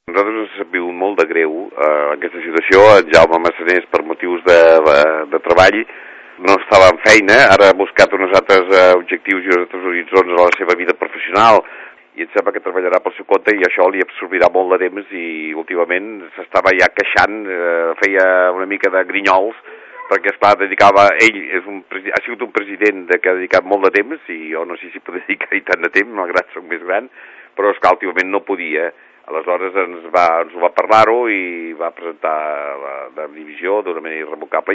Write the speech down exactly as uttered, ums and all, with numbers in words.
Nosaltres ens ha sabut molt de greu eh, aquesta situació. En Jaume Massanés, per motius de, de, de treball, no estava en feina, ara ha buscat uns altres eh, objectius i uns altres horitzons a la seva vida professional i em sembla que treballarà pel seu compte i això li absorbirà molt de temps i últimament s'estava ja queixant, eh, feia una mica de grinyols perquè, esclar, dedicava, ell és un, ha sigut un president que ha dedicat molt de temps i jo no sé si pot dedicar-hi tant de temps, malgrat soc més gran, però esclar, últimament no podia. Aleshores ens va, ens ho va parlar-ho i va presentar la, la divisió d'una manera irrevocable.